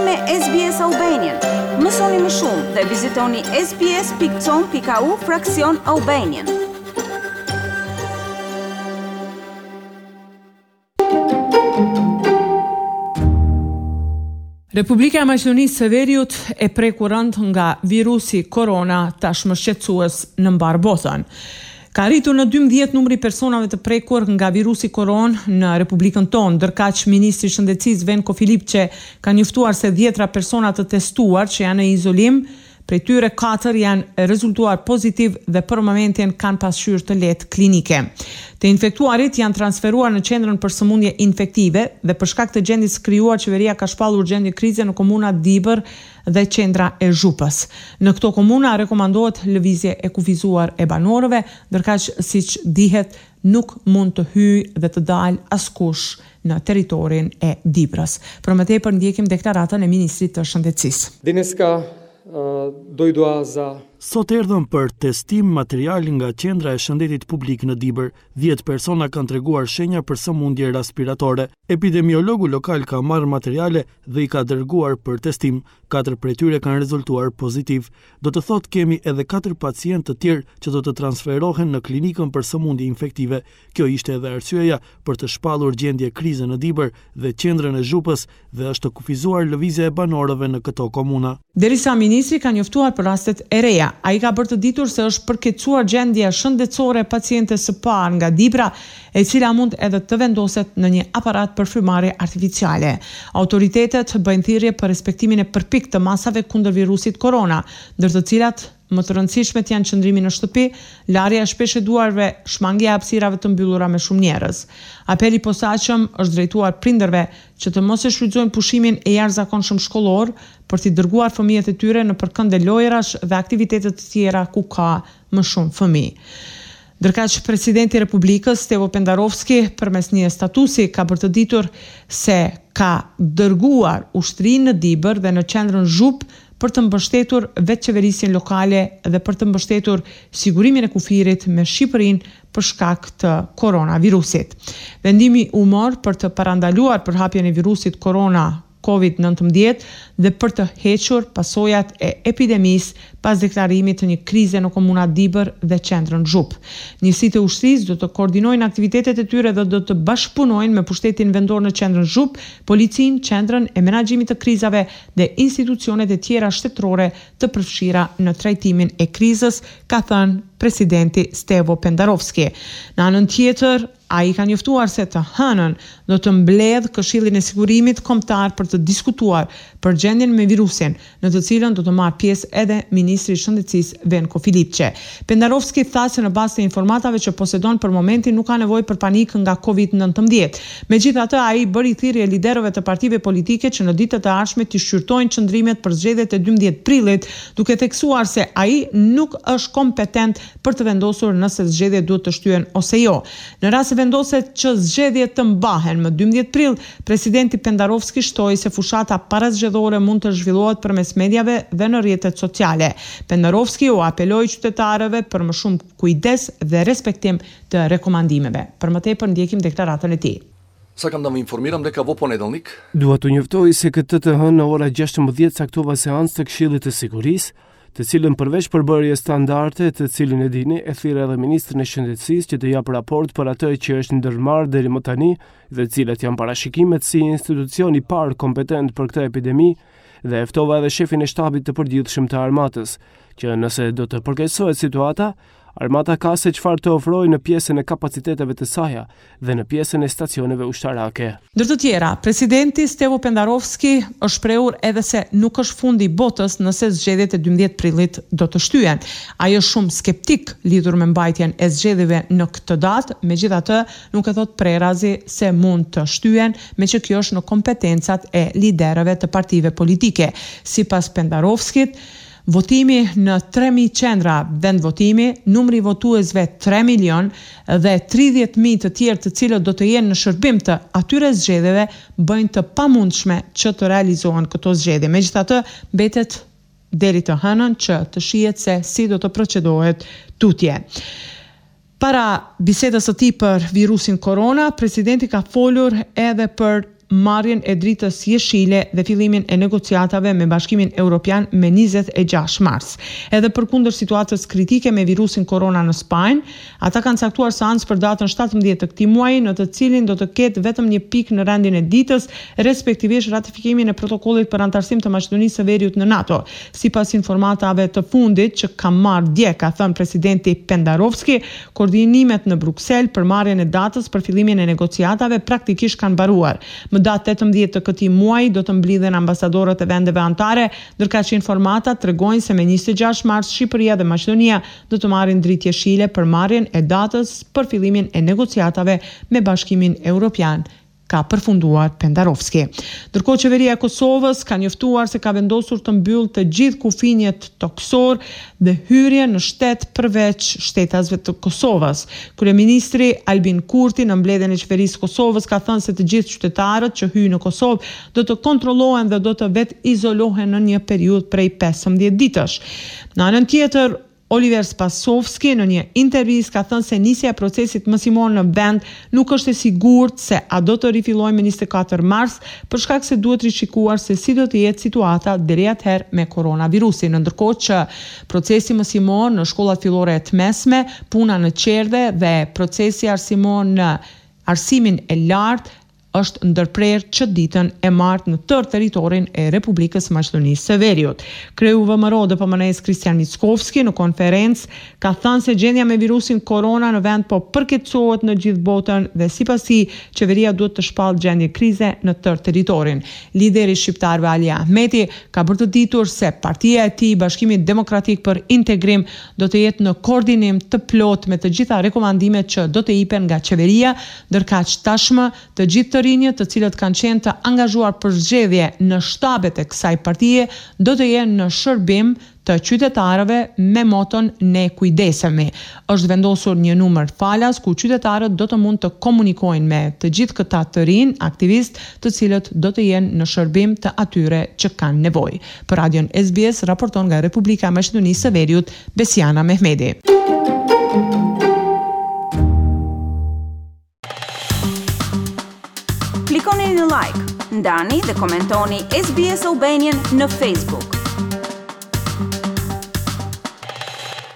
me SBS Albanian. Mësoni më shumë dhe vizitoni sbs.com.au/Albanian. Republika e Maqedonisë së Veriut e prekur rënd nga virusi korona tashmë shqetësues në mbar botën. Ka rritur në 12 numri personave të prekur nga virusi koron në Republikën tonë, ndërkaq Ministri i Shëndetësisë Venko Filipçe ka njoftuar se 10 persona të testuar që janë në izolim, prej tyre 4 janë rezultuar pozitiv dhe për momentin kanë pasqyrë të lehtë klinike. Të infektuarit janë transferuar në qendrën për sëmundje infektive dhe për shkak të gjendjes së krijuar, qeveria ka shpallur gjendje krize në komunat Dibër dhe qendra e Zhupës. Në këto komuna rekomandohet lëvizje e kufizuar e banorëve, ndërkaq siç dihet nuk mund të hyjë dhe të dalë askush në territorin e Dibrës. Për më tepër ndjekim deklaratën e Ministrit të Shëndetësisë. Sot erdhëm për testim material nga qendra e shëndetit publik në Dibër. 10 persona kanë treguar shenja për sëmundje respiratore. Epidemiologu lokal ka marrë materiale dhe i ka dërguar për testim. 4 prej tyre kanë rezultuar pozitiv. Do të thotë kemi edhe 4 pacientë të tjerë që do të transferohen në klinikën për sëmundje infektive. Kjo ishte edhe arsyeja për të shpallur gjendje krize në Dibër dhe qendrën e Zhupës dhe është të kufizuar lëvizja e banorëve në këto komuna. Derisa ministri ka njoftuar për rastet e reja, ai ka bërë të ditur se është përkeqësuar gjendja shëndetësore e pacientes së parë nga Dibra, e cila mund edhe të vendoset në një aparat për frymarrje artificiale. Autoritetet bëjnë thirrje për respektimin e përpik të masave kundër virusit korona, ndër të cilat më të rëndësishmet janë qëndrimi në shtëpi, larja e shpesh e duarve, shmangja e hapësirave të mbyllura me shumë njerëz. Apeli i posaçëm është drejtuar prindërve që të mos e shfrytëzojnë pushimin e jashtëzakonshëm shkollor për t'i dërguar fëmijët e tyre në përkënde lojrash dhe aktivitete të tjera ku ka më shumë fëmijë. Ndërkaq presidenti i Republikës Stevo Pendarovski përmes një statusi ka bërë të ditur se ka dërguar ushtrinë në Dibër dhe në qendrën Zhupë për të mbështetur vetë qeverisjen lokale dhe për të mbështetur sigurimin e kufirit me Shqipërinë për shkak të koronavirusit. Vendimi u mor për të parandaluar përhapjen e virusit korona COVID-19 dhe për të hequr pasojat e epidemisë pas deklarimit të një krize në komunat Dibër dhe qendrën Zhupë. Njësitë e ushtrisë do të koordinojnë aktivitetet e tyre dhe do të bashkëpunojnë me pushtetin vendor në qendrën Zhupë, policinë, qendrën e menaxhimit të krizave dhe institucionet e tjera shtetërore të përfshira në trajtimin e krizës, ka thënë presidenti Stevo Pendarovski. Në anën tjetër, ai ka njoftuar se të hënën do të mbledh Këshillin e Sigurimit Kombëtar për të diskutuar për gjendjen me virusin, në të cilën do të marrë pjesë edhe Ministri i Shëndetësisë Venko Filipçe. Pendarovski tha se në bazë të informatave që posedon për momentin nuk ka nevojë për panikë nga COVID-19. Megjithatë, ai bëri thirrje liderëve të partive politike që në ditët e ardhshme të shqyrtojnë qëndrimet për zgjedhjet e 12 prillit, duke theksuar se ai nuk është kompetent për të vendosur nëse zgjedhjet duhet të shtyhen ose jo. Në rast se vendoset që zgjedhjet të mbahen më 12 prill, presidenti Pendarovski shtoi se fushata parazgjedhore mund të zhvillohet përmes mediave dhe në rrjetet sociale. Pendarovski u apeloi qytetarëve për më shumë kujdes dhe respektim të rekomandimeve. Për më tepër ndjekim deklaratën e tij. Sakam da më informiram dhe ka vo ponedjeljnik. Dua të njoftoj se këtë të hënë në ora 16 caktova seancë të Këshillit të Sigurisë, të cilën përveç përbërje standarde të cilin e dini, e thirrë edhe Ministrin e Shëndetësisë që të jap raport për atë që është ndërmarrë deri më tani dhe cilat janë parashikimet si institucion i parë kompetent për këtë epidemi, dhe e ftova edhe shefin e shtabit të përgjithshëm të armatës, që nëse do të përkeqësohet situata, armata ka se çfarë të ofrojë në pjesën e kapaciteteve të saj dhe në pjesën e stacioneve ushtarake. Ndër të tjera, presidenti Stevo Pendarovski është shprehur edhe se nuk është fundi i botës nëse zgjedhjet e 12 prillit do të shtyhen. Ai është shumë skeptik lidhur me mbajtjen e zgjedhjeve në këtë datë, megjithatë nuk e thot prerazi se mund të shtyhen, meqë kjo është në kompetencat e liderëve të partive politike. Sipas Pendarovskit, votimi në 3.000 qendra vendvotimi, numri votuesve 3 milion dhe 30.000 të tjerë të cilët do të jenë në shërbim të atyre zgjedhjeve bëjnë të pamundshme që të realizohen këto zgjedhje. Megjithatë, mbetet deri të hënën që të shihet se si do të procedohet tutje. Para bisedës së tij për virusin korona, presidenti ka folur edhe për marrjen e dritës jeshile dhe fillimin e negociatave me Bashkimin Evropian me 26 mars. Edhe përkundër situatës kritike me virusin korona në Spanjë, ata kanë caktuar seancë për datën 17 të këtij muaji, në të cilin do të ketë vetëm një pikë në rendin e ditës, respektivisht ratifikimin e protokollit për antarësim të Maqedonisë së Veriut në NATO. Sipas informatave të fundit që ka marrë dje, ka thënë presidenti Pendarovski, koordinimet në Bruksel për marrjen e datës për fillimin e negociatave praktikisht kanë mbaruar. Më datë 18 të këtij muaji do të mblidhen ambasadorët e vendeve anëtare, ndërkaq që informatat tregojnë se me 26 mars Shqipëria dhe Maqedonia do të marrin dritë jeshile për marrjen e datës për fillimin e negociatave me Bashkimin Evropian, ka përfunduar Pendarovski. Ndërkohë qeveria e Kosovës ka njoftuar se ka vendosur të mbyllë të gjithë kufinjet toksor dhe hyrje në shtet përveç shtetasve të Kosovës. Kryeministri Albin Kurti në mbledhjen e qeverisë Kosovës ka thënë se të gjithë qytetarët që hyjnë në Kosovë do të kontrollohen dhe do të vetë izolohen në një periudhë prej 15 ditësh. Në anën tjetër, Oliver Spasovski në një intervistë ka thënë se nisja e procesit mësimor në vend nuk është e sigurt se a do të rifillojë me 24 mars, për shkak se duhet rishikuar se si do të jetë situata deri atëherë me koronavirusin. Ndërkohë që procesi mësimor në shkollat fillore të mesme, puna në qerdhe dhe procesi arsimor në arsimin e lartë është ndërprer që ditën e martë në tërë territorin e Republikës Maqedonisë së Veriut. Kreu VMRO DPMNE-s Kristian Mickovski në konferencë ka thënë se gjendja me virusin korona në vend po përkeqësohet në gjithë botën dhe sipas tij qeveria duhet të shpallë gjendje krize në tërë territorin. Lideri shqiptarëve Ali Ahmeti ka bërë të ditur se partia e tij, Bashkimi Demokratik për Integrim, do të jetë në koordinim të plotë me të gjitha rekomandimet që do të jipen nga qeveria, ndërkaq tashmë të gjithë të rinjët të cilët kanë qenë të angazhuar për zgjedhje në shtabet e kësaj partie do të jenë në shërbim të qytetarëve me moton ne kujdesemi. Është vendosur një numër falas ku qytetarët do të mund të komunikojnë me të gjithë këta të rinj aktivistë të cilët do të jenë në shërbim të atyre që kanë nevojë. Për Radion SBS raporton nga Republika e Maqedonisë së Veriut Besiana Mehmeti. Klikoni në like, ndani dhe komentoni SBS Albanian në Facebook.